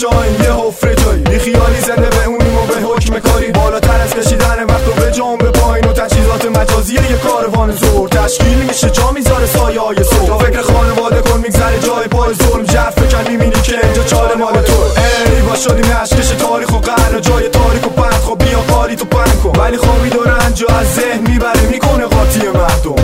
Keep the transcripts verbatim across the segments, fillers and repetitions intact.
شاین یه حفره جایی بی خیالی زنده به اونیم و به حکم کاری بالاتر از کشیدن وقت و به جام به پایین و تجهیزات مجازی یه کاروان زور تشکیل میشه جا میذاره سایه های صبح تا فکر خانواده کن میگذره جای پای ظلم جرف بکن میبینی که اینجا چاله مال تو ای با شدیم نشکش تاریخ و قرن جای تاریک و پند خب بیا کاری تو پنگ کن ولی خوابید و رنج و از ذهن میبره میکنه قاطی مردم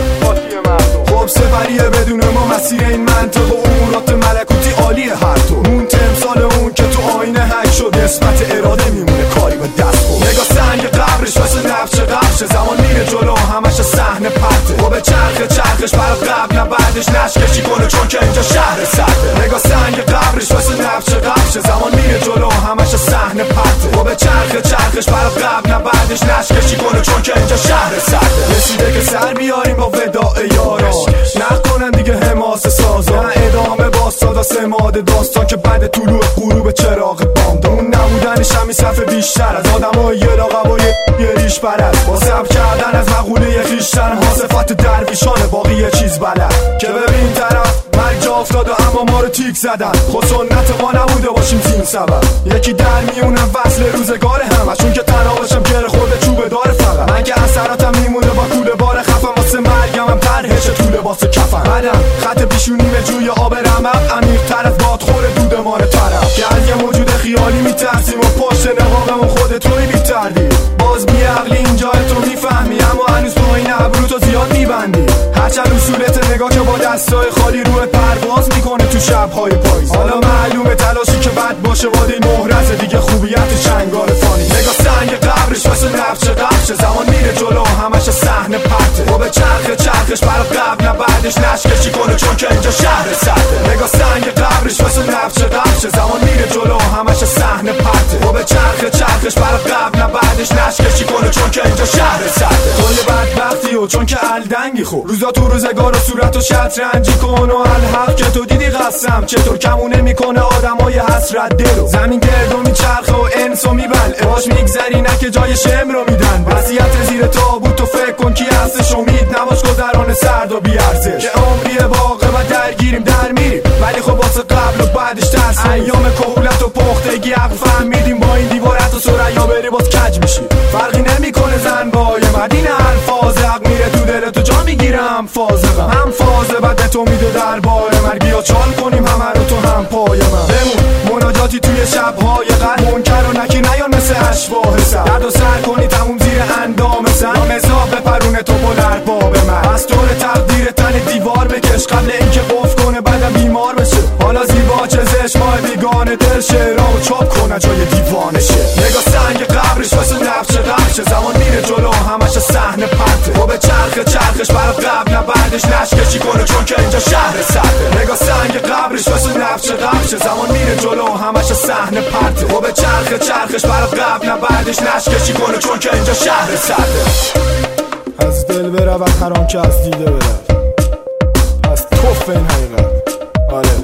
خب سفریه بدون ما مسیر این منطق و امورات ملکوتی عالی هر تو اون تمثال اون که تو آینه حک شد نسبت اراده میمونه کاری به دست خود نگاه سنگ قبرش واسه نفش قبشه زمان میره جلو همش صحنه پرته و به چرخ چرخش برای قبل نه بعدش نشکشی کنه چون که اینجا شهر سرده نگاه سنگ قبرش واسه نفش قبشه زمان میره جلو همش صحنه پرته و به چرخ چرخش برای قبل نه بعدش نشکشی کنه چون که اینجا شهر سرده رسیده که سر بیاریم با وداع یاران نکنن دیگه حماسه سازا نه ادامه باستاد و سماد داستان که بعد طلوع غروب چراغ بامد اون نبودنش همی صفحه بیشتر از آدم های یه لاغبای یه ریش پرست با سب کردن از مقوله خیشتن ها صفت درویشانه باقی یه چیز بلد که ببین طرف مرگ جا افتاد و اما ما رو تیک زدن خود سنت ما نبوده باشیم زین سبب یکی در میونم وصل روزگار همشون که تنابشم گره خورده چوبه داره فقط من که اثراتم میمونه با کوله بار خفم واسه مرگم هم ترهش تو لباس کفن بعدم خط پیشونی به جوی آب رمق عمیق تر از بادخور دودمان طرف که از یه موجود خیالی میترسیم و پشت نقابمون خودت روی بیتردی باز بی عقلی اینجا تو میفهمی اما هنوز تو این ابرو تو زیاد میبندی هرچند اصولت نگاه که با دستای خالی روی پرواز میکنه تو شبهای پاییز حالا معلومه تلاشی که بد باشه وادی مهرزه دیگه خوبیت چنگال فانی نگاه سنگ قبرش واسه نفش قبشه زمان میره جلو همش صحنه پرته و به چرخ چرخش برای قبل نه بعدش نشکشی کنه چون که اینجا شهر سرده نگاه سنگ قبرش واسه نفش قبشه زمان میره جلو همش صحنه پرته و به چرخ چرخش برای قبل نه بعدش نشکشی کنه چون که اینجا شهر سرده تو یه بدبختی و چون که الدنگی خوب روزا تو روزگار و صورت و شطرنجی کن و الحق که تو دیدی قسم چطور کمونه میکنه آدمای حسرت دلو زمین گردو میچرخه و انسو میبلعه باش میگذری نه که جای شم رو میدن وضعیت زیر تابوت و فکر کن کی هستش امید نباش گذران سرد و بیارزش که عمریه واقع و درگیریم در میریم ولی خب واسه قبل و بعدش ترس ایام کهولت و پختگی عقل فهمیدیم با این دیوارت و سریا بری باز کج میشی فرقی نمیکنه زن بای مدین الفاظ حق میره تو دل تو جا میگیرم فازقم هم فازه بعد تو میده در بار مرگ بیا چال کنیم همه رو تو هم پای من بمون مناجاتی توی شبهای قلب منکر و نکی نیان مثل اشباه سر درد و سر کنی تموم زیر اندام سن یا مزاق بپرونه تو بلر باب من از طور تقدیر تن دیوار بکش قبل اینکه قف کنه بعدم بیمار بشه حالا زیبا چه زشمای بیگانه دل شعرامو چاپ کنه جای دیوانشه نگاه سنگ قبرش واسه نفش قبشه زمان میره جلو همش صحنه پرته و به چرخ چرخش برای قبل نه بعدش نشکشی کنه چون که اینجا شهر سرده نگاه سنگ قبرش واسه نفش قبشه زمان میره جلو همش صحنه پرته و به چرخ چرخش برای قبل نه بعدش نشکشی کنه چون که اینجا شهر سرده از دل برود هر آن که از دیده برد از توف این حقیقت آره